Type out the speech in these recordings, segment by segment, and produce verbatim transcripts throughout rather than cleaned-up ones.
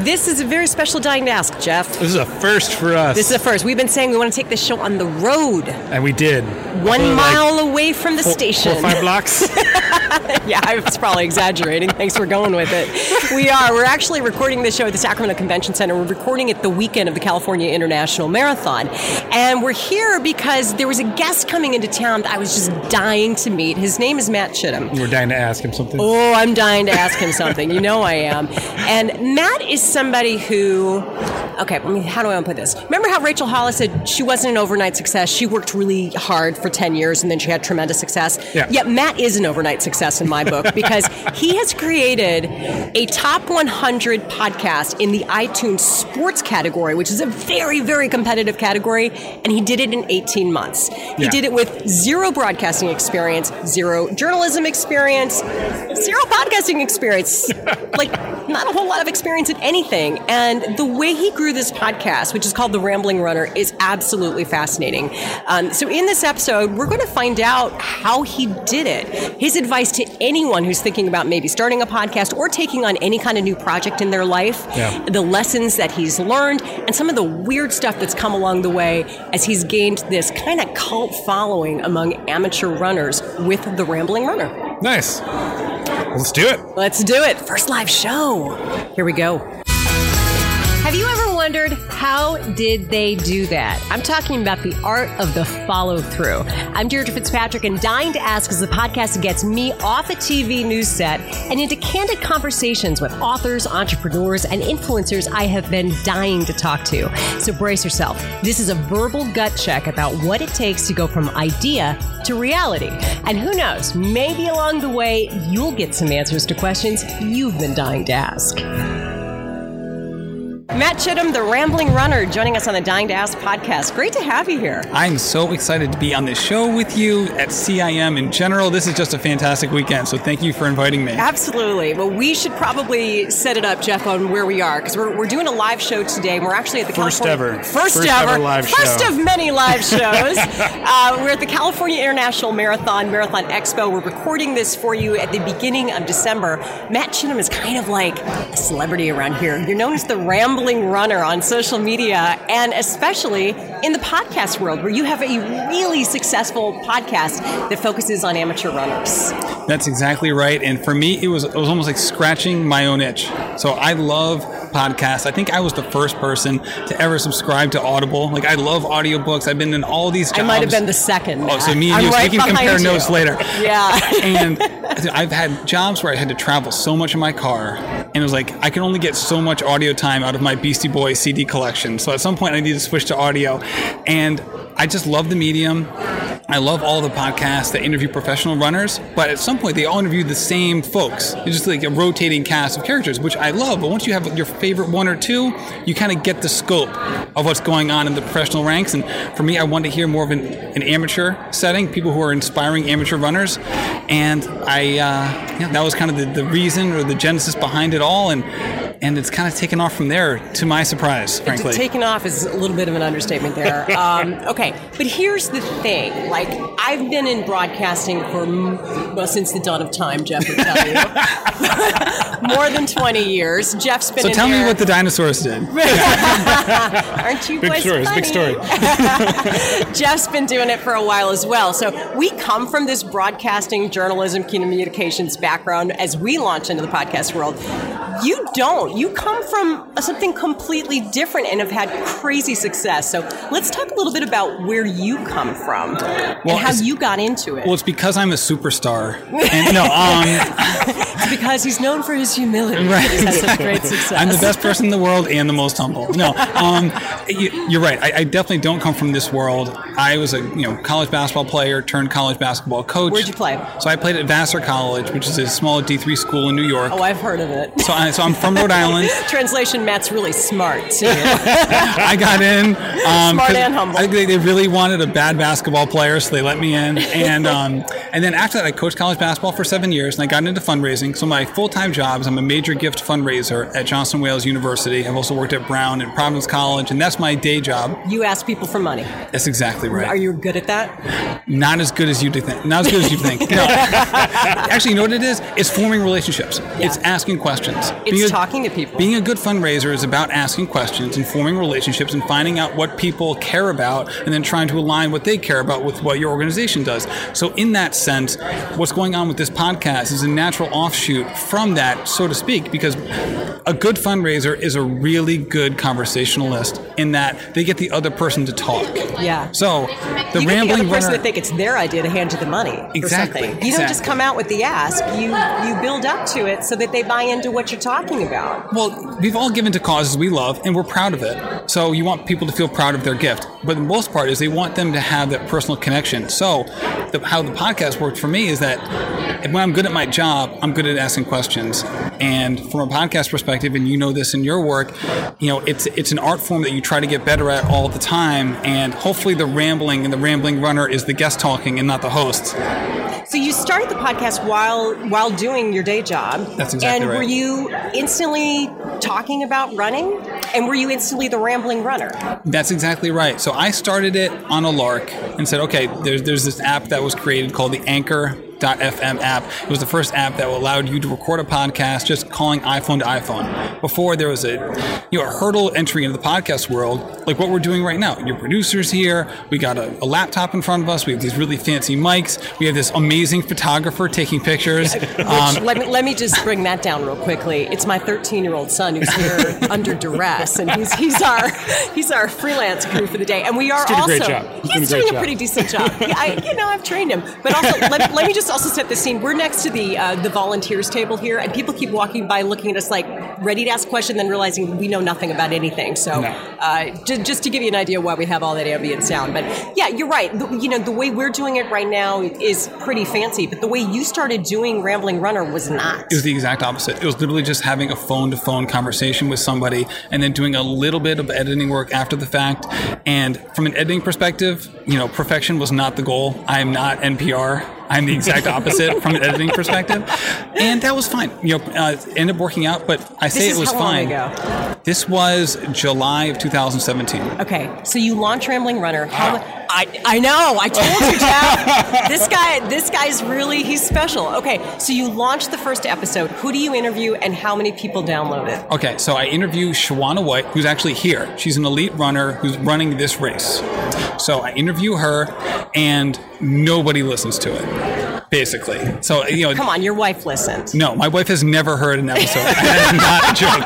This is a very special Dying to Ask, Jeff. This is a first for us. This is a first. We've been saying we want to take this show on the road. And we did. One We're mile like away from the four, station. Four or five blocks. Yeah, I was probably exaggerating. Thanks for going with it. We are. We're actually recording this show at the Sacramento Convention Center. We're recording it the weekend of the California International Marathon. And we're here because there was a guest coming into town that I was just dying to meet. His name is Matt Chittum. We're dying to ask him something. Oh, I'm dying to ask him something. You know I am. And Matt is somebody who... Okay, I mean, how do I want to put this? Remember how Rachel Hollis said she wasn't an overnight success? She worked really hard for ten years and then she had tremendous success. Yeah. Yet Matt is an overnight success in my book because he has created a top one hundred podcast in the iTunes sports category, which is a very, very competitive category, and he did it in eighteen months. He Yeah. did it with zero broadcasting experience, zero journalism experience, zero podcasting experience, like not a whole lot of experience in anything. And the way he grew this podcast, which is called The Rambling Runner, is absolutely fascinating. Um, so in this episode, we're going to find out how he did it, his advice to anyone who's thinking about maybe starting a podcast or taking on any kind of new project in their life, Yeah. the lessons that he's learned, and some of the weird stuff that's come along the way as he's gained this kind of cult following among amateur runners with The Rambling Runner. Nice. Let's do it. Let's do it. First live show. Here we go. Have you ever wondered, how did they do that? I'm talking about the art of the follow-through. I'm Deirdre Fitzpatrick, and Dying to Ask is the podcast that gets me off a T V news set and into candid conversations with authors, entrepreneurs, and influencers I have been dying to talk to. So brace yourself. This is a verbal gut check about what it takes to go from idea to reality. And who knows, maybe along the way, you'll get some answers to questions you've been dying to ask. Matt Chittum, the Rambling Runner, joining us on the Dying to Ask podcast. Great to have you here. I'm so excited to be on this show with you, at C I M in general. This is just a fantastic weekend, so thank you for inviting me. Absolutely. Well, we should probably set it up, Jeff, on where we are, because we're, we're doing a live show today, and we're actually at the First California... ever. First, First ever. ever live First show. of many live shows. uh, we're at the California International Marathon, Marathon Expo. We're recording this for you at the beginning of December. Matt Chittum is kind of like a celebrity around here. You're known as the Rambling Runner on social media, and especially in the podcast world, where you have a really successful podcast that focuses on amateur runners. That's exactly right. And for me, it was it was almost like scratching my own itch. So I love podcasts. I think I was the first person to ever subscribe to Audible. Like, I love audiobooks. I've been in all these jobs. I might have been the second. Oh, so me and I'm you, so right we can compare behind you. notes later. Yeah. And I've had jobs where I had to travel so much in my car, and it was like, I can only get so much audio time out of my Beastie Boys C D collection. So at some point I need to switch to audio. And I just love the medium. I love all the podcasts that interview professional runners, but at some point they all interview the same folks. It's just like a rotating cast of characters, which I love. But once you have your favorite one or two, you kind of get the scope of what's going on in the professional ranks. And for me, I wanted to hear more of an, an amateur setting, people who are inspiring amateur runners. And I, uh, yeah, that was kind of the, the reason or the genesis behind it all. And and it's kind of taken off from there, to my surprise, frankly. Taken off is a little bit of an understatement there. Um, okay, but here's the thing. Like, I've been in broadcasting for, well, since the dawn of time, Jeff would tell you. More than twenty years. Jeff's been So in tell there. me what the dinosaurs did. Aren't you Big boys story. It's a funny? big story. Jeff's been doing it for a while as well. So we come from this broadcasting, journalism, communications background as we launch into the podcast world. You don't. You come from something completely different and have had crazy success. So let's talk a little bit about where you come from Well, and how it's- you got into it. Well, it's because I'm a superstar. And no, um, It's because he's known for his humility. Right, He's had such great success. I'm the best person in the world and the most humble. No, um, you, you're right. I, I definitely don't come from this world. I was a you know college basketball player turned college basketball coach. Where'd you play? So I played at Vassar College, which is a small D three school in New York. Oh, I've heard of it. So, I, so I'm from Rhode Island. Translation, Matt's really smart, too. I got in. Um, Smart 'cause and humble. I think they, they really wanted a bad basketball player, so they let me in. And um, and then after that, I coached college basketball for seven years, and I got into fundraising. So my full-time job is I'm a major gift fundraiser at Johnson Wales University. I've also worked at Brown and Providence College, and that's my day job. You ask people for money. That's exactly right. Are you good at that? Not as good as you think. Not as good as you think. No. Actually, you know what it is? It's forming relationships. Yeah. It's asking questions. It's Because- talking explain to people. Being a good fundraiser is about asking questions and forming relationships and finding out what people care about and then trying to align what they care about with what your organization does. So in that sense, what's going on with this podcast is a natural offshoot from that, so to speak, because a good fundraiser is a really good conversationalist in that they get the other person to talk. Yeah. So the you rambling get the other person runner, to think it's their idea to hand you the money for Exactly, something. You exactly. don't just come out with the ask. You you build up to it so that they buy into what you're talking about. Well, we've all given to causes we love, and we're proud of it. So you want people to feel proud of their gift. But the most part is they want them to have that personal connection. So the, how the podcast worked for me is that when I'm good at my job, I'm good at asking questions. And from a podcast perspective, and you know this in your work, you know, it's it's an art form that you try to get better at all the time. And hopefully the rambling and the rambling runner is the guest talking and not the host. So you started the podcast while while doing your day job. That's exactly And right. were you instantly talking about running? And were you instantly the rambling runner? That's exactly right. So I started it on a lark and said, okay, there's there's this app that was created called the Anchor dot F M app. It was the first app that allowed you to record a podcast just calling iPhone to iPhone. Before there was a you know a hurdle entry into the podcast world, like what we're doing right now. Your producer's here. We got a, a laptop in front of us. We have these really fancy mics. We have this amazing photographer taking pictures. Um, let me let me just bring that down real quickly. It's my thirteen-year-old son who's here under duress, and he's he's our he's our freelance crew for the day. And we are He's doing a also great job. He's he's doing a doing great a pretty job. decent job. I you know I've trained him, but also let, let me just also set the scene. We're next to the uh, the volunteers table here, and people keep walking by, looking at us like ready to ask a question, then realizing we know nothing about anything. So No. uh, just just to give you an idea why we have all that ambient sound. But yeah, you're right. The, you know the way we're doing it right now is pretty fancy, but the way you started doing Rambling Runner was not. It was the exact opposite. It was literally just having a phone-to-phone conversation with somebody and then doing a little bit of editing work after the fact. And from an editing perspective, you know, perfection was not the goal. I am not N P R. I'm the exact opposite from an editing perspective. And that was fine. You know, uh, it ended up working out, but I say This it is was how long fine. ago? This was July of two thousand seventeen. Okay, so you launch Rambling Runner. How? I I know. I told you, Jeff. this guy, this guy's really he's special. Okay, so you launched the first episode. Who do you interview, and how many people download it? Okay, so I interview Shawana White, who's actually here. She's an elite runner who's running this race. So I interview her, and nobody listens to it, basically. So, you know, Come on, your wife listened. no, my wife has never heard an episode. That is not a joke.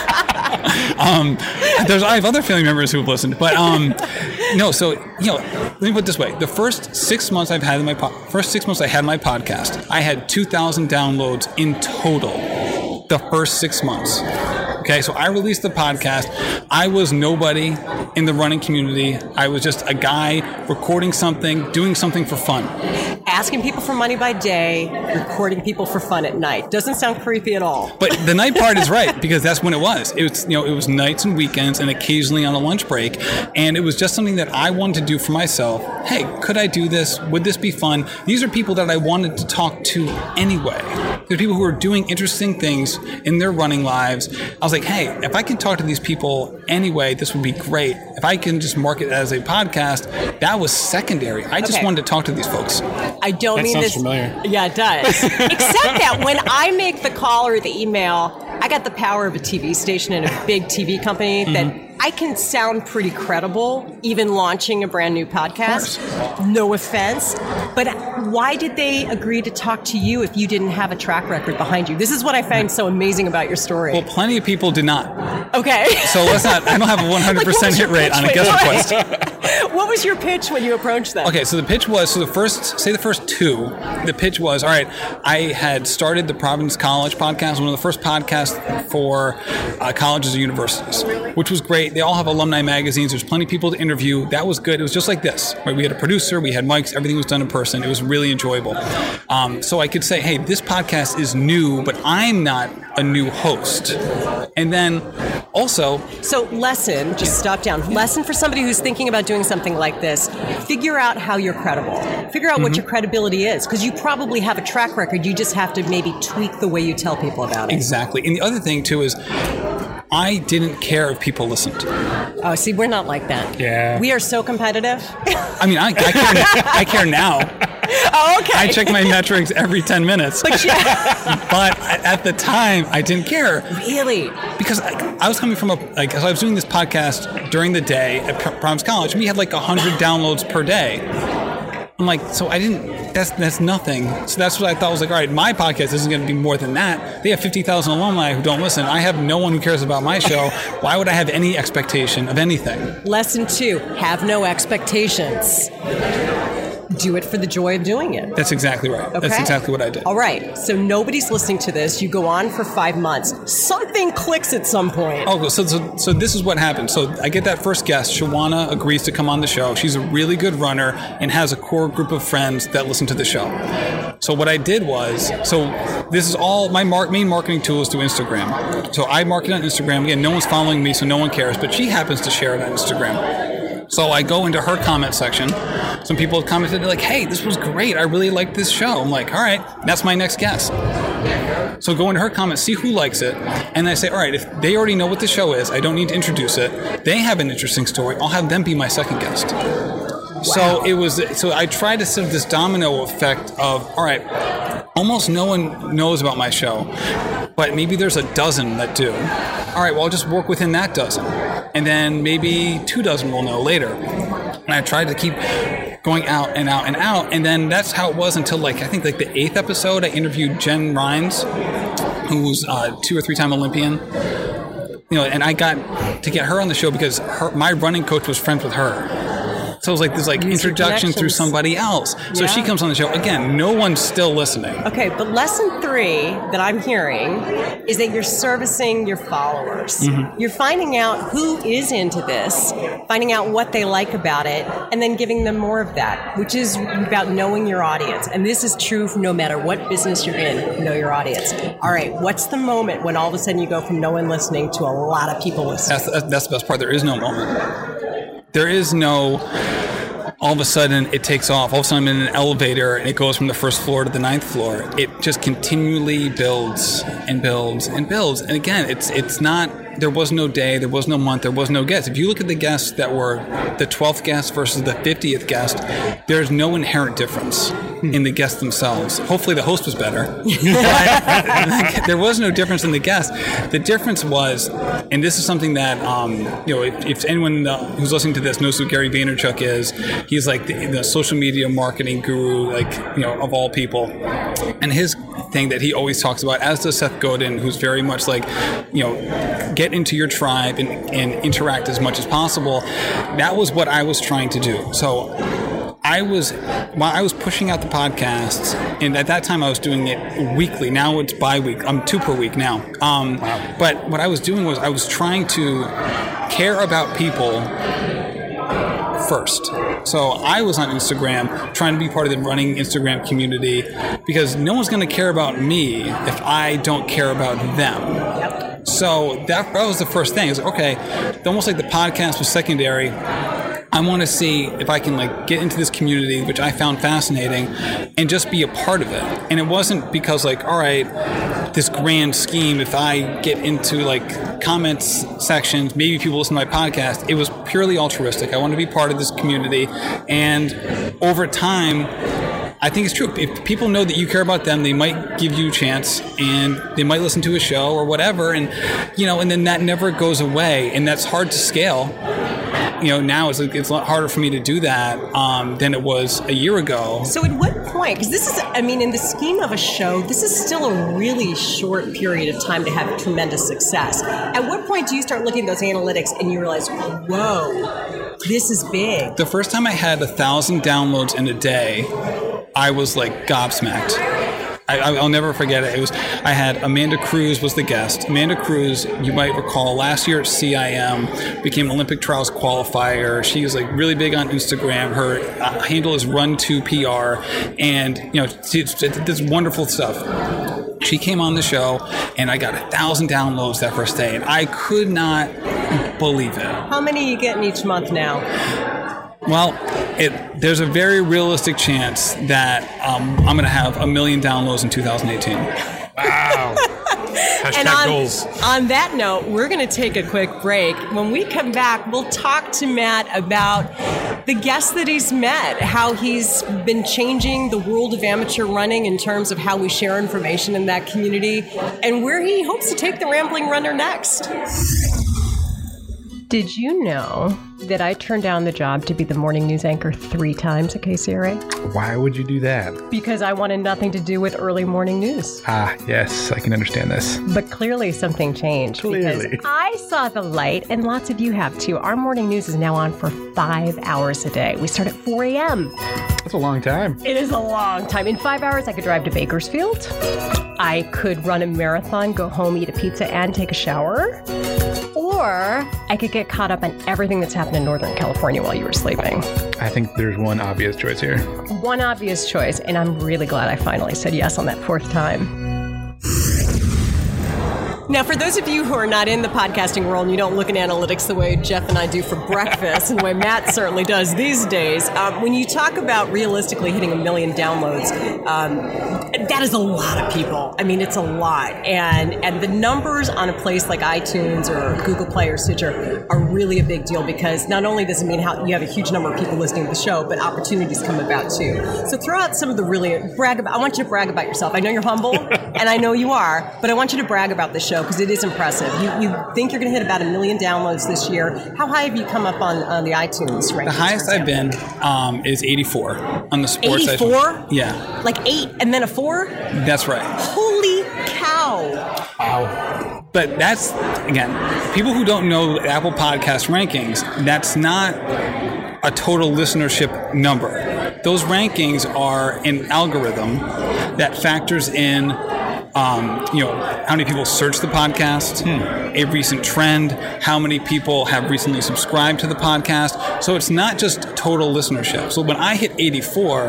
Um, there's I have other family members who have listened, but um, no. So you know, let me put it this way: the first six months I've had my po- first six months I had my podcast, I had two thousand downloads in total. The first six months. Okay, so I released the podcast. I was nobody in the running community. I was just a guy recording something, doing something for fun. Asking people for money by day, recording people for fun at night. Doesn't sound creepy at all. But the night part is right, because that's when it was. It was, you know, it was nights and weekends and occasionally on a lunch break. And it was just something that I wanted to do for myself. Hey, could I do this? Would this be fun? These are people that I wanted to talk to anyway. They're people who are doing interesting things in their running lives. I was like, hey, if I can talk to these people anyway, this would be great. If I can just market it as a podcast, that was secondary. I just Okay. wanted to talk to these folks. I don't That mean sounds this. familiar. Yeah, it does. Except that when I make the call or the email, I got the power of a T V station and a big T V company that I can sound pretty credible, even launching a brand new podcast. No offense. But why did they agree to talk to you if you didn't have a track record behind you? This is what I find so amazing about your story. Well, plenty of people did not. Okay. So let's not, I don't have a one hundred percent Like, hit what was rate your on a pitch? guest Wait, request. What was your pitch when you approached them? Okay, so the pitch was, so the first, say the first two, the pitch was, all right, I had started the Providence College podcast, one of the first podcasts for uh, colleges and universities, which was great. They all have alumni magazines. There's plenty of people to interview. That was good. It was just like this, right? We had a producer, we had mics, everything was done in person. It was really enjoyable. Um, so I could say, hey, this podcast is new, but I'm not a new host. And then also, So lesson, just stop down. Lesson for somebody who's thinking about doing something like this, figure out how you're credible. Figure out what your credibility is, because you probably have a track record. You just have to maybe tweak the way you tell people about it. exactly. And the other thing too is, I didn't care if people listened. Oh, see, we're not like that. Yeah. We are so competitive. I mean, I, I, care, I care now. Oh, okay. I check my metrics every ten minutes. But, yeah. But at the time, I didn't care. Really? Because I, I was coming from a, like, so I was doing this podcast during the day at Promise College, and we had like one hundred downloads per day. I'm like, so I didn't, that's that's nothing. So that's what I thought. I was like, all right, my podcast isn't going to be more than that. They have fifty thousand alumni who don't listen. I have no one who cares about my show. Why would I have any expectation of anything? Lesson two, have no expectations. Do it for the joy of doing it. That's exactly right. Okay. That's exactly what I did. All right. So nobody's listening to this. You go on for five months. Something clicks at some point. Oh, so, so so this is what happened. So I get that first guest. Shawana agrees to come on the show. She's a really good runner and has a core group of friends that listen to the show. So what I did was, so this is all, my mar- main marketing tool is through Instagram. So I market on Instagram. Again, no one's following me, so no one cares, but she happens to share it on Instagram. So I go into her comment section. Some people have commented, they're like, hey, this was great. I really like this show. I'm like, all right, that's my next guest. So go into her comments, see who likes it. And I say, all right, if they already know what the show is, I don't need to introduce it. They have an interesting story. I'll have them be my second guest. Wow. So it was, so I tried to set up this domino effect of, all right, almost no one knows about my show, but maybe there's a dozen that do. All right, well, I'll just work within that dozen. And then maybe two dozen will know later. And I tried to keep going out and out and out. And then that's how it was until, like, I think like the eighth episode, I interviewed Jen Rhines, who's a two or three time Olympian. You know, and I got to get her on the show because her, my running coach was friends with her. So it was like this like Use introduction through somebody else. So yeah. she comes on the show. Again, no one's still listening. Okay, but lesson three that I'm hearing is that you're servicing your followers. Mm-hmm. You're finding out who is into this, finding out what they like about it, and then giving them more of that, which is about knowing your audience. And this is true no matter what business you're in, know your audience. All right, what's the moment when all of a sudden you go from no one listening to a lot of people listening? That's, that's the best part. There is no moment. There is no, all of a sudden it takes off. All of a sudden I'm in an elevator and it goes from the first floor to the ninth floor. It just continually builds and builds and builds. And again, it's it's not, there was no day, there was no month, there was no guest. If you look at the guests that were the twelfth guest versus the fiftieth guest, there's no inherent difference in the guests themselves. Hopefully the host was better. But there was no difference in the guests. The difference was, and this is something that, um, you know, if, if anyone uh, who's listening to this knows who Gary Vaynerchuk is, he's like the, the social media marketing guru, like, you know, of all people. And his thing that he always talks about, as does Seth Godin, who's very much like, you know, get into your tribe and, and interact as much as possible. That was what I was trying to do. So I was, while I was pushing out the podcasts, and at that time I was doing it weekly. Now it's bi-week. I'm two per week now. Um, wow. But what I was doing was I was trying to care about people first. So I was on Instagram trying to be part of the running Instagram community because no one's going to care about me if I don't care about them. So that, that was the first thing. It was like, okay, almost like the podcast was secondary. I want to see if I can like get into this community, which I found fascinating, and just be a part of it. And it wasn't because like, all right, this grand scheme, if I get into like comments sections, maybe people listen to my podcast. It was purely altruistic. I want to be part of this community. And over time, I think it's true. If people know that you care about them, they might give you a chance and they might listen to a show or whatever. And, you know, and then that never goes away. And that's hard to scale. You know, now it's, it's a lot harder for me to do that um, than it was a year ago. So at what point, because this is, I mean, in the scheme of a show, this is still a really short period of time to have tremendous success. At what point do you start looking at those analytics and you realize, whoa, this is big? The first time I had a thousand downloads in a day, I was like gobsmacked. I, I'll never forget it. It was I had Amanda Cruz was the guest. Amanda Cruz, you might recall, last year at C I M became Olympic trials qualifier. She was like really big on Instagram. Her uh, handle is Run two P R, and you know she did this wonderful stuff. She came on the show, and I got a thousand downloads that first day, and I could not believe it. How many are you getting each month now? Well, it, there's a very realistic chance that um, I'm going to have a million downloads in two thousand eighteen. Wow. Hashtag and on, goals. On that note, we're going to take a quick break. When we come back, we'll talk to Matt about the guests that he's met, how he's been changing the world of amateur running in terms of how we share information in that community, and where he hopes to take the Rambling Runner next. Did you know that I turned down the job to be the morning news anchor three times at K C R A? Why would you do that? Because I wanted nothing to do with early morning news. Ah, yes, I can understand this. But clearly something changed. Clearly. Because I saw the light, and lots of you have too. Our morning news is now on for five hours a day. We start at four a.m. That's a long time. It is a long time. In five hours, I could drive to Bakersfield. I could run a marathon, go home, eat a pizza, and take a shower. Or I could get caught up on everything that's happened in Northern California while you were sleeping. I think there's one obvious choice here. One obvious choice, and I'm really glad I finally said yes on that fourth time. Now, for those of you who are not in the podcasting world and you don't look at analytics the way Jeff and I do for breakfast and the way Matt certainly does these days, um, when you talk about realistically hitting a million downloads, um, that is a lot of people. I mean, it's a lot. And and the numbers on a place like iTunes or Google Play or Stitcher are really a big deal, because not only does it mean how you have a huge number of people listening to the show, but opportunities come about too. So throw out some of the really, brag about, I want you to brag about yourself. I know you're humble, and I know you are, but I want you to brag about the show, because it is impressive. You you think you're going to hit about a million downloads this year. How high have you come up on, on the iTunes rankings? The highest I've been um, is eighty-four on the sports. eighty-four? Yeah. Like eight and then a four? That's right. Holy cow. Wow. But that's, again, people who don't know Apple Podcast rankings, that's not a total listenership number. Those rankings are an algorithm that factors in Um, you know, how many people search the podcast, hmm. a recent trend, how many people have recently subscribed to the podcast. So it's not just total listenership. So when I hit eighty-four,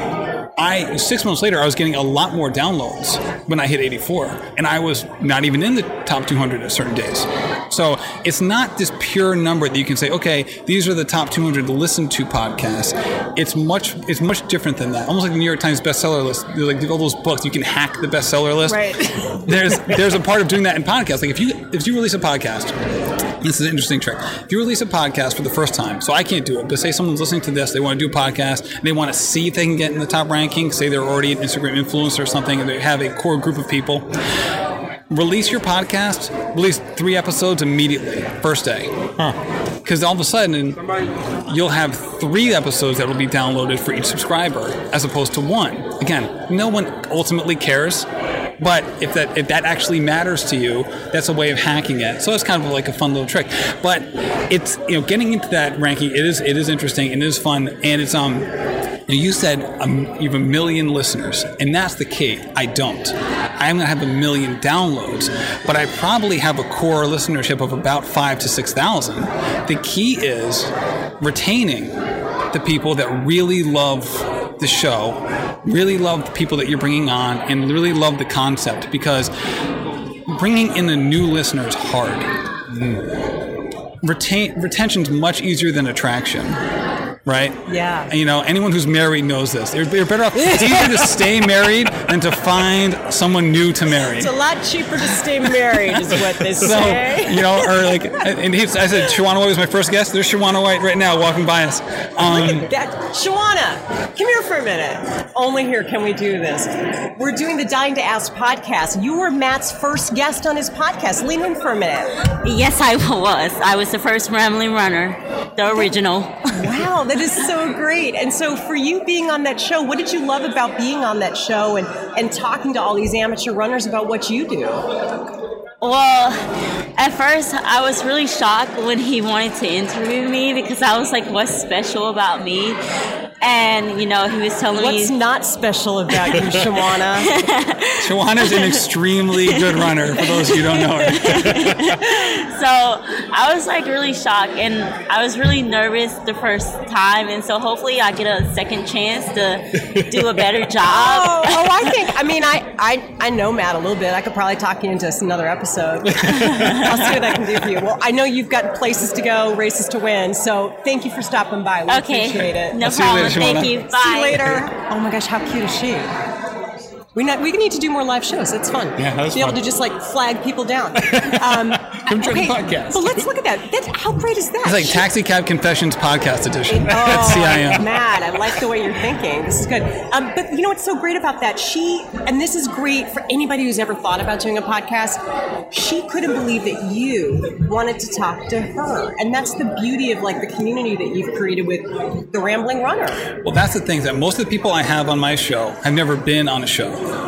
I six months later, I was getting a lot more downloads when I hit eighty-four, and I was not even in the top two hundred at certain days. So it's not this pure number that you can say, okay, these are the top two hundred listened to podcasts. It's much, it's much different than that. Almost like the New York Times bestseller list. Like all those books, you can hack the bestseller list. Right. There's there's a part of doing that in podcasts. Like if you if you release a podcast. This is an interesting trick. If you release a podcast for the first time, so I can't do it, but say someone's listening to this, they want to do a podcast, and they want to see if they can get in the top ranking, say they're already an Instagram influencer or something, and they have a core group of people, release your podcast, release three episodes immediately, first day. Because all of a sudden, you'll have three episodes that will be downloaded for each subscriber, as opposed to one. Again, no one ultimately cares. But if that if that actually matters to you, that's a way of hacking it. So it's kind of like a fun little trick. But it's, you know, getting into that ranking, it is it is interesting and it is fun. And it's um you said um, you have a million listeners, and that's the key. I don't. I'm gonna have a million downloads, but I probably have a core listenership of about five to six thousand. The key is retaining the people that really love the show, really love the people that you're bringing on, and really love the concept, because bringing in a new listener is hard. Mm. Retain, retention's much easier than attraction. Right? Yeah. And, you know, anyone who's married knows this. They're, they're better off. It's easier to stay married than to find someone new to marry. It's a lot cheaper to stay married, is what they so, say. You know, or like, and he, I said, Shawana White was my first guest. There's Shawana White right now walking by us. Um, Look at that. Shawana, come here for a minute. Only here can we do this. We're doing the Dying to Ask podcast. You were Matt's first guest on his podcast. Lean in for a minute. Yes, I was. I was the first Rambling Runner, the original. Wow, that is so great. And so for you being on that show, what did you love about being on that show and, and talking to all these amateur runners about what you do? Well, at first, I was really shocked when he wanted to interview me, because I was like, what's special about me? And, you know, he was telling What's me... What's not special about you, Shawana? Shawana's an extremely good runner, for those of you who don't know her. So I was like really shocked, and I was really nervous the first time, and so hopefully I get a second chance to do a better job. Oh, oh I think, I mean, I, I, I know Matt a little bit. I could probably talk you into another episode. I'll see what I can do for you. Well, I know you've got places to go, races to win, so thank you for stopping by. We okay. appreciate it. No I'll see you problem. later, Thank you. Bye. See you later. Oh my gosh, how cute is she? We not, we need to do more live shows. It's fun. Yeah, that was Be fun. able to just like flag people down. Um, Come join Okay, the podcast. But let's look at that. That's, how great is that? It's like She- Taxi Cab Confessions podcast edition Oh, at C I M. Matt, I like the way you're thinking. This is good. Um, but you know what's so great about that? She, and this is great for anybody who's ever thought about doing a podcast, she couldn't believe that you wanted to talk to her. And that's the beauty of like the community that you've created with The Rambling Runner. Well, that's the thing, that most of the people I have on my show have never been on a show.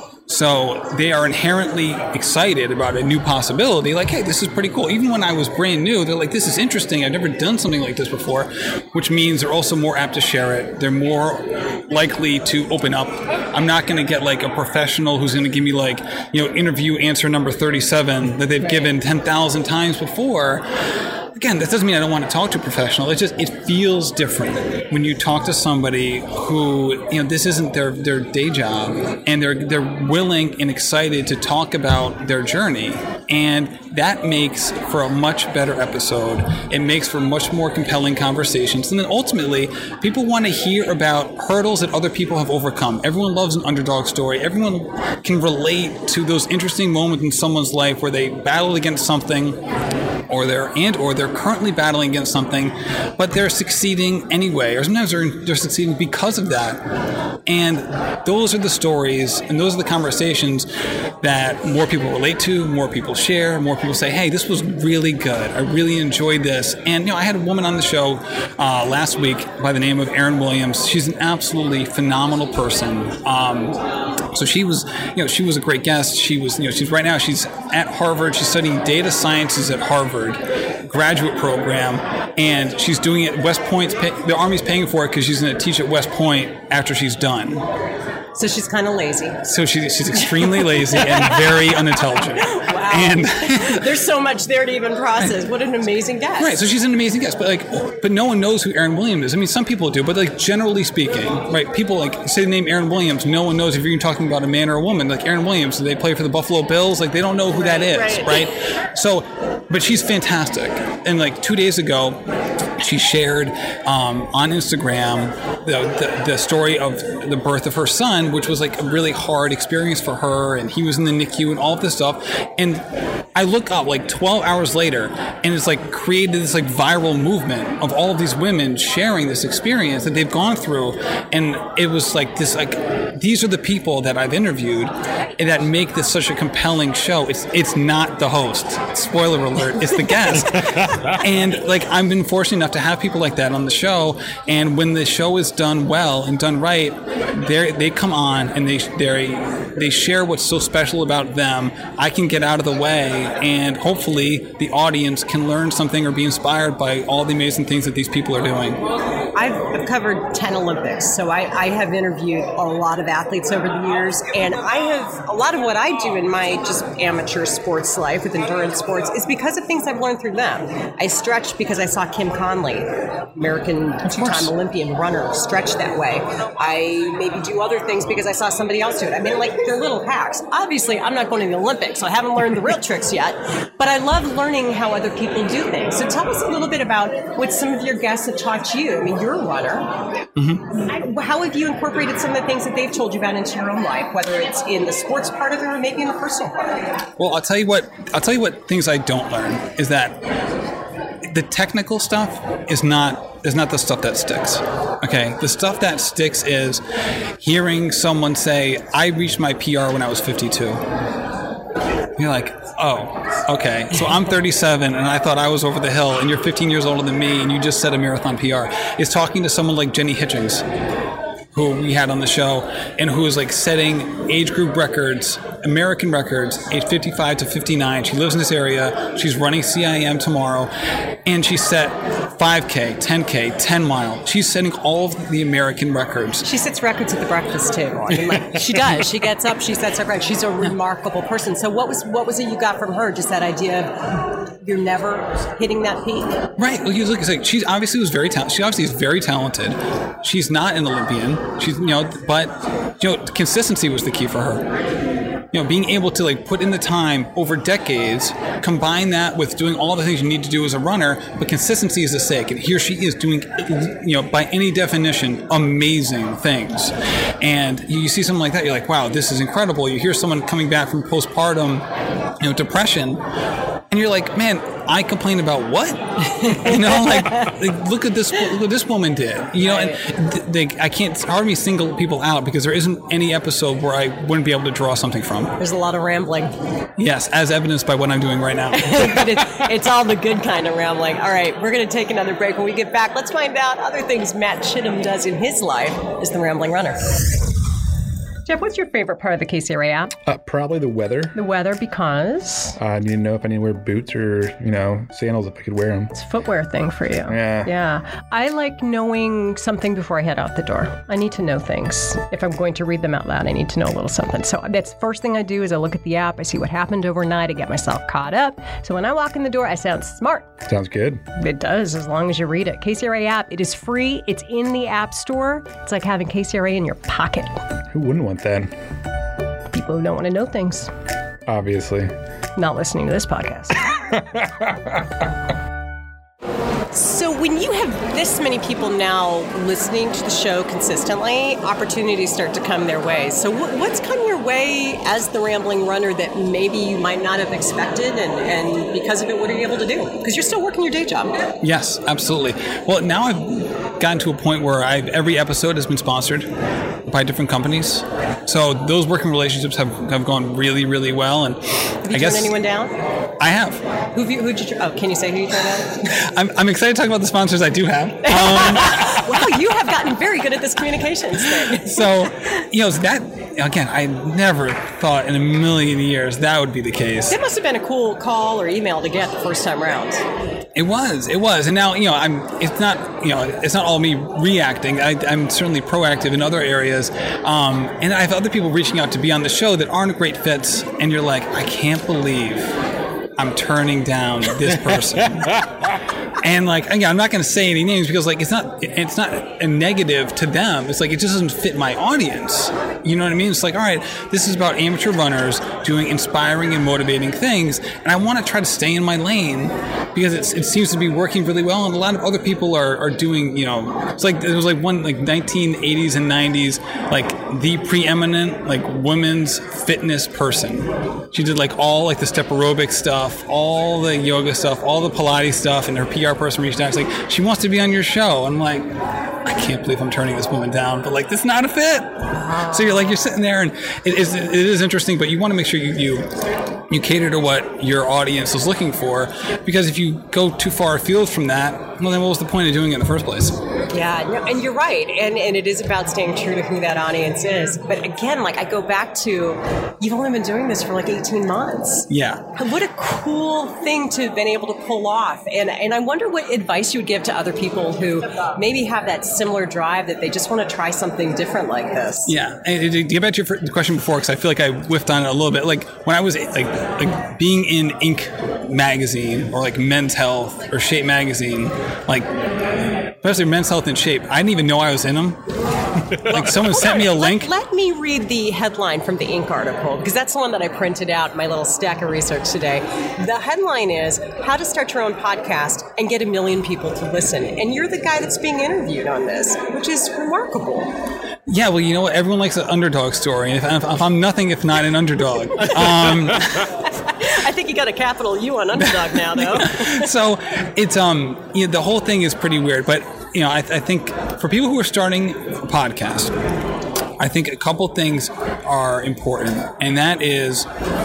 So they are inherently excited about a new possibility. Like, hey, this is pretty cool. Even when I was brand new, they're like, this is interesting. I've never done something like this before, which means they're also more apt to share it. They're more likely to open up. I'm not going to get like a professional who's going to give me like, you know, interview answer number thirty-seven that they've given ten thousand times before. Again, that doesn't mean I don't want to talk to a professional. It's just, it feels different when you talk to somebody who, you know, this isn't their, their day job, and they're they're willing and excited to talk about their journey. And that makes for a much better episode. It makes for much more compelling conversations. And then ultimately, people want to hear about hurdles that other people have overcome. Everyone loves an underdog story. Everyone can relate to those interesting moments in someone's life where they battled against something, or they're and or they're currently battling against something, but they're succeeding anyway, or sometimes they're, they're succeeding because of that. And those are the stories, and those are the conversations that more people relate to, more people share, more people say, hey, this was really good. I really enjoyed this. And, you know, I had a woman on the show uh, last week by the name of Erin Williams. She's an absolutely phenomenal person. Um, so she was, you know, she was a great guest. She was, you know, she's right now, she's at Harvard. She's studying data sciences at Harvard, graduate program, and she's doing it. West Point's pay, the Army's paying for it because she's going to teach at West Point after she's done. So she's kind of lazy. So she, she's extremely lazy and very unintelligent. Wow. And there's so much there to even process. What an amazing guest. right, so she's an amazing guest, but like, but no one knows who Erin Williams is. I mean, some people do, but like generally speaking, right? People like say the name Erin Williams, no one knows if you're talking about a man or a woman. Like Erin Williams, do they play for the Buffalo Bills? Like they don't know who Right, that is, right. right? So, but she's fantastic. And like two days ago, she shared um, on Instagram the, the the story of the birth of her son, which was like a really hard experience for her, and he was in the N I C U and all of this stuff. And I look up like twelve hours later, and it's like created this like viral movement of all of these women sharing this experience that they've gone through. And it was like this, like, these are the people that I've interviewed and that make this such a compelling show. It's it's not the host. Spoiler alert, it's the guest. And like, I've been fortunate enough to have people like that on the show, and when the show is done well and done right, they they come on and they they they share what's so special about them. I can get out of the way, and hopefully the audience can learn something or be inspired by all the amazing things that these people are doing. I've covered ten Olympics, so I, I have interviewed a lot of athletes over the years, and I have a lot of what I do in my just amateur sports life with endurance sports is because of things I've learned through them. I stretched because I saw Kim Conley, American two-time Olympian runner, stretch that way. I maybe do other things because I saw somebody else do it. I mean, like, they're little hacks. Obviously, I'm not going to the Olympics, so I haven't learned the real tricks yet, but I love learning how other people do things. So tell us a little bit about what some of your guests have taught you. I mean, you're a runner. Mm-hmm. How have you incorporated some of the things that they've told you about into your own life, whether it's in the sports part of it or maybe in the personal part of it? Well, I'll tell you what. I'll tell you what things I don't learn is that the technical stuff is not is not the stuff that sticks. Okay, the stuff that sticks is hearing someone say, "I reached my P R when I was fifty-two." You're like, oh, okay. So I'm thirty-seven, and I thought I was over the hill, and you're fifteen years older than me, and you just set a marathon P R. Is talking to someone like Jenny Hitchings, who we had on the show, and who is like setting age group records, American records, age fifty-five to fifty-nine. She lives in this area. She's running C I M tomorrow, and she set five K, ten K, ten mile. She's setting all of the American records. She sets records at the breakfast table. I mean, like, she does. She gets up, she sets her record. She's a remarkable person. So what was what was it you got from her? Just that idea of you're never hitting that peak? Right. Well, you look, it's like she obviously was very talented. She obviously is very talented. She's not an Olympian. She's, you know, but, you know, consistency was the key for her. You know, being able to like put in the time over decades, combine that with doing all the things you need to do as a runner, but consistency is the sake. And here she is doing, you know, by any definition, amazing things. And you, you see something like that, you're like, wow, this is incredible. You hear someone coming back from postpartum, you know, depression, and you're like, man, I complain about what? You know, like, like look at this, look what this woman did. You know, and th- they, I can't hardly single people out because there isn't any episode where I wouldn't be able to draw something from. There's a lot of rambling. Yes, as evidenced by what I'm doing right now. But it's, it's all the good kind of rambling. All right, we're going to take another break. When we get back, let's find out other things Matt Chittum does in his life as the Rambling Runner. Jeff, what's your favorite part of the K C R A app? Uh, probably the weather. The weather, because Uh, I need to know if I need to wear boots or, you know, sandals if I could wear them. it's a footwear thing for you. Yeah. Yeah. I like knowing something before I head out the door. I need to know things. If I'm going to read them out loud, I need to know a little something. So that's the first thing I do is I look at the app. I see what happened overnight. I get myself caught up. So when I walk in the door, I sound smart. Sounds good. It does, as long as you read it. K C R A app, it is free. It's in the App Store. It's like having K C R A in your pocket. Who wouldn't want that? People who don't want to know things. Obviously. Not listening to this podcast. So when you have this many people now listening to the show consistently, opportunities start to come their way. So wh- what's come your way as the Rambling Runner that maybe you might not have expected, and, and because of it, what are you able to do? Because you're still working your day job. Yes, absolutely. Well, now I've gotten to a point where I've, every episode has been sponsored by different companies. So those working relationships have, have gone really, really well. And Have you I guess turned anyone down? I have. Who have you, who'd you, tr- oh, can you say who you turned down? I'm, I'm excited to talk about the sponsors I do have. Um, Wow, you have gotten very good at this communications thing. so, you know, that, again, I never thought in a million years that would be the case. It must have been a cool call or email to get the first time around. It was, it was, and now you know I'm. It's not, you know, it's not all me reacting. I, I'm certainly proactive in other areas, um, and I have other people reaching out to be on the show that aren't great fits. And you're like, I can't believe I'm turning down this person. And like, again, I'm not going to say any names because like it's not, it's not a negative to them. It's like it just doesn't fit my audience. You know what I mean? It's like, all right, this is about amateur runners doing inspiring and motivating things, and I want to try to stay in my lane because it's, it seems to be working really well, and a lot of other people are, are doing, you know, it's like there was like one like nineteen eighties and nineties, like the preeminent like women's fitness person. She did like all like the step aerobic stuff, all the yoga stuff, all the Pilates stuff, and her P R person reached out. It's like, she wants to be on your show. I'm like, I can't believe I'm turning this woman down, but like, that's not a fit. So you're like, you're sitting there, and it is, it is interesting, but you want to make sure you, you you cater to what your audience is looking for, because if you go too far afield from that, well, then what was the point of doing it in the first place? Yeah, no, and you're right, and and it is about staying true to who that audience is. But again, like I go back to, you've only been doing this for like eighteen months. Yeah. What a cool thing to have been able to pull off. And and I wonder what advice you would give to other people who maybe have that similar drive that they just want to try something different like this. Yeah, and to get back to your question before, because I feel like I whiffed on it a little bit. Like when I was like, like being in Inc magazine or like Men's Health or Shape magazine, like especially Men's Health and Shape, I didn't even know I was in them. Like someone sent me a link. Let, let me read the headline from the Inc article, because that's the one that I printed out in my little stack of research today. The headline is, How to Start Your Own Podcast and Get a Million People to Listen. And you're the guy that's being interviewed on this, which is remarkable. Yeah, well, you know what? Everyone likes an underdog story. And if, if I'm nothing if not an underdog. Um, I think you got a capital U on underdog now, though. So it's um, you know, the whole thing is pretty weird. But you know, I, I think for people who are starting a podcast, I think a couple things are important, and that is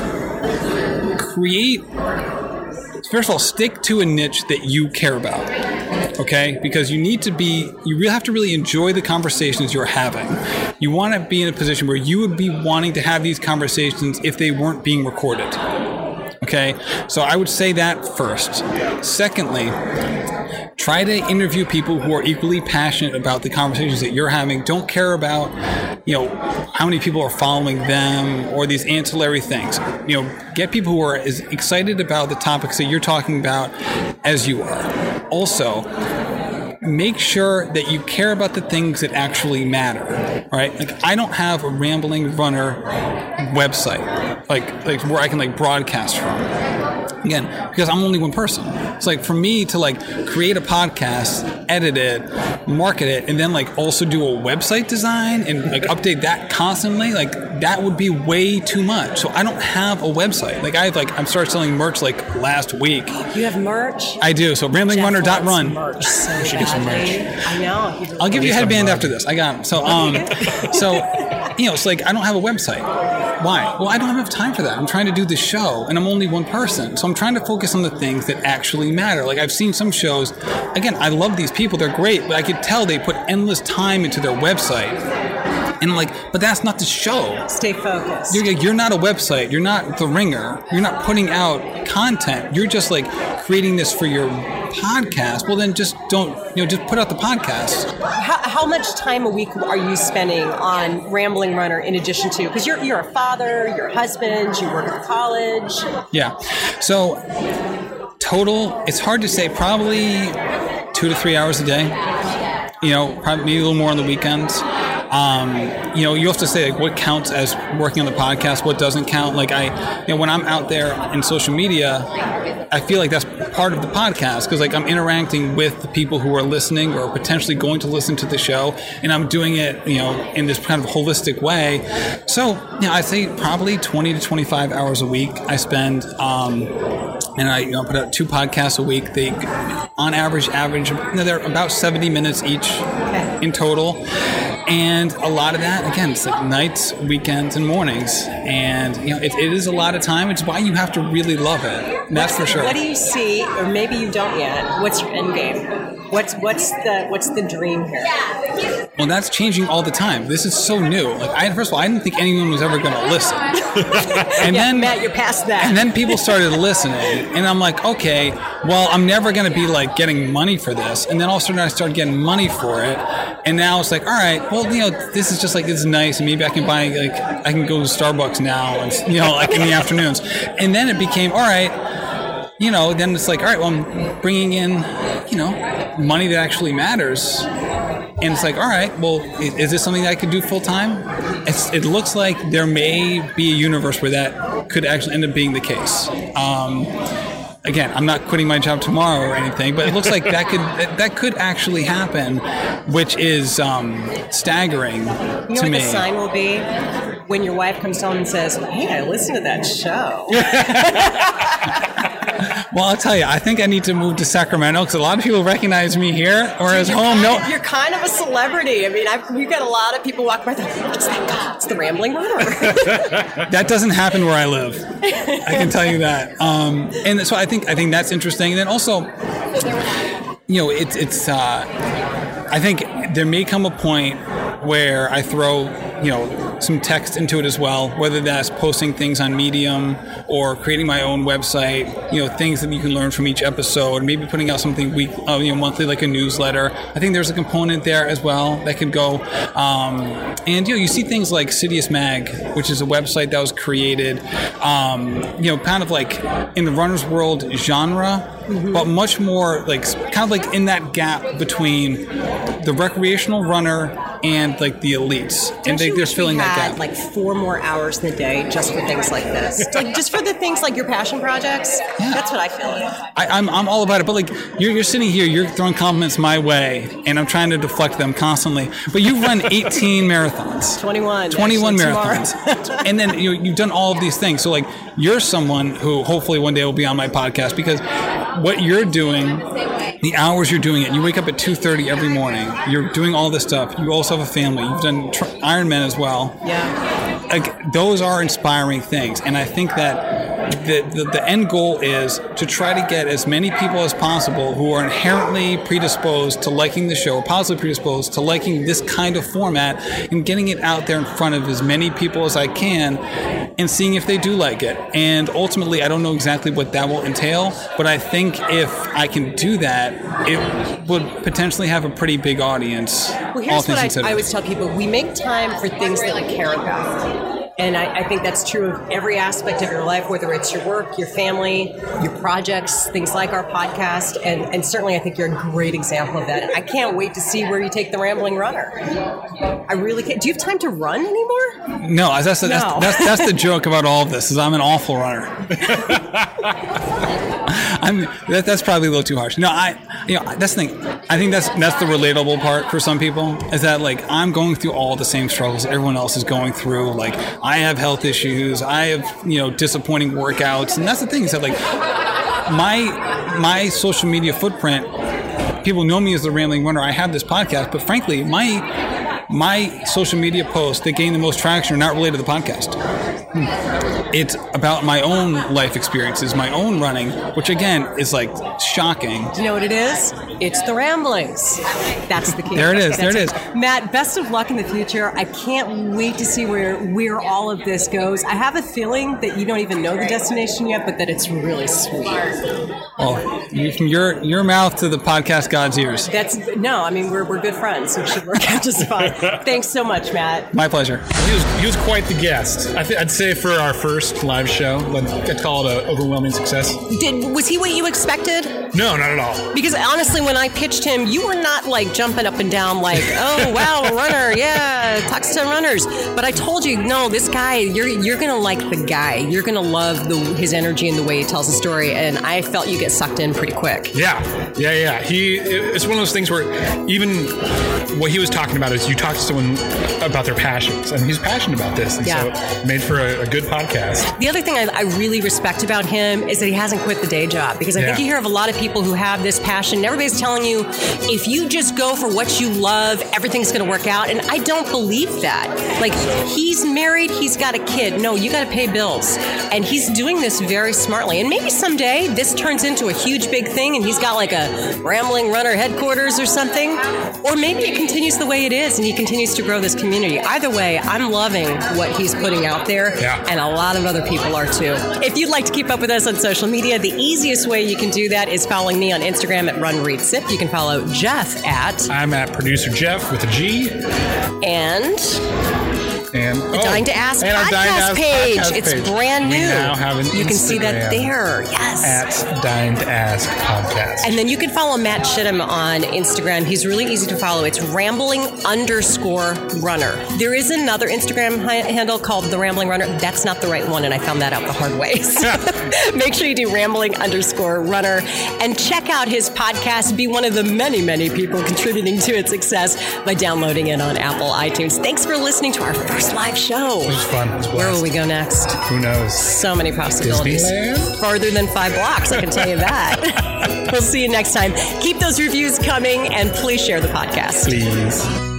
create. First of all, stick to a niche that you care about. Okay, because you need to be, you really have to really enjoy the conversations you're having. You want to be in a position where you would be wanting to have these conversations if they weren't being recorded. Okay, so I would say that first. Secondly, try to interview people who are equally passionate about the conversations that you're having. Don't care about, you know, how many people are following them or these ancillary things. You know, get people who are as excited about the topics that you're talking about as you are. Also, make sure that you care about the things that actually matter, right? Like, I don't have a Rambling Runner website, like like where I can like broadcast from. Again, because I'm only one person. It's like for me to like create a podcast, edit it, market it, and then like also do a website design and like update that constantly, like that would be way too much. So I don't have a website. Like I have like I'm started selling merch like last week. You have merch? I do. So rambling runner dot run. Merch so We should get some merch. I know. I'll give you a some headband merch. after this. I got 'em. So um so you know, it's like I don't have a website. Why? Well, I don't have enough time for that. I'm trying to do the show, and I'm only one person. So I'm trying to focus on the things that actually matter. Like, I've seen some shows, again, I love these people. They're great, but I could tell they put endless time into their website. And I'm like, but that's not the show. Stay focused. You're, you're not a website. You're not The Ringer. You're not putting out content. You're just, like, creating this for your podcast. Well, then just don't, you know, just put out the podcast. How, how much time a week are you spending on Rambling Runner in addition to, because you're you're a father, you're a husband, you work at college. Yeah. So total, it's hard to say, probably two to three hours a day. You know, probably maybe a little more on the weekends. Um, you know, you have to say like what counts as working on the podcast, what doesn't count. Like I, you know, when I'm out there in social media, I feel like that's part of the podcast because like I'm interacting with the people who are listening or potentially going to listen to the show, and I'm doing it, you know, in this kind of holistic way. So, you know, I'd say probably twenty to twenty-five hours a week I spend, um, and I, you know, put out two podcasts a week. They, on average, average, you know, they're about seventy minutes each in total. And a lot of that, again, it's like nights, weekends, and mornings. And, you know, it, it is a lot of time. It's why you have to really love it. That's for sure. What do you see, or maybe you don't yet, what's your end game? What's what's the what's the dream here? Well, that's changing all the time. This is so new. Like, I first of all, I didn't think anyone was ever going to listen. And Yeah, then, Matt, you're past that. and then people started listening, and I'm like, okay, well, I'm never going to be like getting money for this. And then all of a sudden, I started getting money for it, and now it's like, all right, well, you know, this is just like this is nice, and maybe I can buy like I can go to Starbucks now, and you know, like in the afternoons. And then it became, all right, you know, then it's like, all right, well, I'm bringing in, you know, money that actually matters. And it's like, all right, well, is this something that I could do full time? It's, it looks like there may be a universe where that could actually end up being the case. Um, again, I'm not quitting my job tomorrow or anything, but it looks like that could that could actually happen, which is um, staggering You know to what me. the sign will be? When your wife comes home and says, hey, I listened to that show. Well, I'll tell you, I think I need to move to Sacramento because a lot of people recognize me here, whereas You're home, kind no. of- You're kind of a celebrity. I mean, I've, we've got a lot of people walking by. What's that guy? It's the Rambling Runner. That doesn't happen where I live. I can tell you that. Um, and so I think I think that's interesting. And then also, you know, it's it's. Uh, I think there may come a point where I throw, you know, some text into it as well, whether that's posting things on Medium or creating my own website, you know, things that you can learn from each episode, maybe putting out something week, uh, you know, monthly, like a newsletter. I think there's a component there as well that could go. Um, and, you know, you see things like Sidious Mag, which is a website that was created, um, you know, kind of like in the runner's world genre, mm-hmm. but much more like, kind of like in that gap between the recreational runner and like the elites, Don't and they, you they're wish filling we that had, gap. like four more hours in the day just for things like this, like just for the things like your passion projects. Yeah. That's what I feel like. I, I'm I'm all about it, but like you're you're sitting here, you're throwing compliments my way, and I'm trying to deflect them constantly. But you've run eighteen marathons, twenty-one, twenty-one actually, marathons, and then you you've done all of these things. So like you're someone who hopefully one day will be on my podcast because what you're doing. The hours you're doing it, you wake up at two thirty every morning. You're doing all this stuff. You also have a family. You've done tr- Ironman as well. Yeah. Like, those are inspiring things, and I think that the, the the end goal is to try to get as many people as possible who are inherently predisposed to liking the show, positively predisposed to liking this kind of format, and getting it out there in front of as many people as I can, and seeing if they do like it. And ultimately, I don't know exactly what that will entail, but I think if I can do that, it would potentially have a pretty big audience. Well, all here's things what I, considered. I always tell people: we make time for things that we care about. And I, I think that's true of every aspect of your life, whether it's your work, your family, your projects, things like our podcast. And, and certainly I think you're a great example of that. I can't wait to see where you take the Rambling Runner. I really can't. Do you have time to run anymore? No, that's the, No. that's, that's, that's the joke about all of this, is I'm an awful runner. I'm that, that's probably a little too harsh. No, I you know that's the thing. I think that's that's the relatable part for some people, is that like I'm going through all the same struggles everyone else is going through. Like I have health issues, I have you know disappointing workouts, and that's the thing is that like my my social media footprint. People know me as the Rambling Runner. I have this podcast, but frankly, my my social media posts that gain the most traction are not related to the podcast. It's about my own life experiences, my own running, which again is like shocking. Do you know what it is? It's the Ramblings. That's the key. There it is. That's There it is. Matt, best of luck in the future. I can't wait to see where where all of this goes. I have a feeling that you don't even know the destination yet, but that it's really sweet. Well, you, from your your mouth to the podcast god's ears. That's no. I mean, we're we're good friends, so it should work out just fine. Thanks so much, Matt. My pleasure. He was, he was quite the guest. I th- I'd say for our first live show, I'd call it an overwhelming success. Did was he what you expected? No, not at all. Because honestly, when I pitched him, you were not like jumping up and down like, oh wow, a runner, yeah, talks to runners. But I told you, no, this guy, you're you're gonna like the guy. You're gonna love the his energy and the way he tells the story. And I felt you get sucked in pretty quick. Yeah, yeah, yeah. He it's one of those things where even what he was talking about is you talk to someone about their passions, and he's passionate about this, and Yeah. so it made for a, a good podcast. The other thing I, I really respect about him is that he hasn't quit the day job, because I think Yeah. you hear of a lot of people who have this passion. And everybody's telling you, if you just go for what you love, everything's going to work out. And I don't believe that. Like, he's married, he's got a kid. No, you got to pay bills. And he's doing this very smartly. And maybe someday this turns into a huge, big thing and he's got like a Rambling Runner headquarters or something. Or maybe it continues the way it is and he continues to grow this community. Either way, I'm loving what he's putting out there. Yeah. And a lot of other people are too. If you'd like to keep up with us on social media, the easiest way you can do that is following me on Instagram at Run Read Sip. You can follow Jeff at I'm at producer Jeff with a G, and and the Dying to Ask and our podcast Dying to Ask page. podcast It's page. brand new. We now have an you can see that Instagram there. Yes. at Dying to Ask podcast. And then you can follow Matt Shittum on Instagram. He's really easy to follow. It's rambling underscore runner. There is another Instagram hi- handle called The Rambling Runner. That's not the right one, and I found that out the hard way. So make sure you do rambling underscore runner and check out his podcast. Be one of the many, many people contributing to its success by downloading it on Apple iTunes. Thanks for listening to our first live show. It was fun. It was a Where blast. will we go next? Who knows? So many possibilities. Disneyland? Farther than five blocks, I can tell you that. We'll see you next time. Keep those reviews coming and please share the podcast. Please.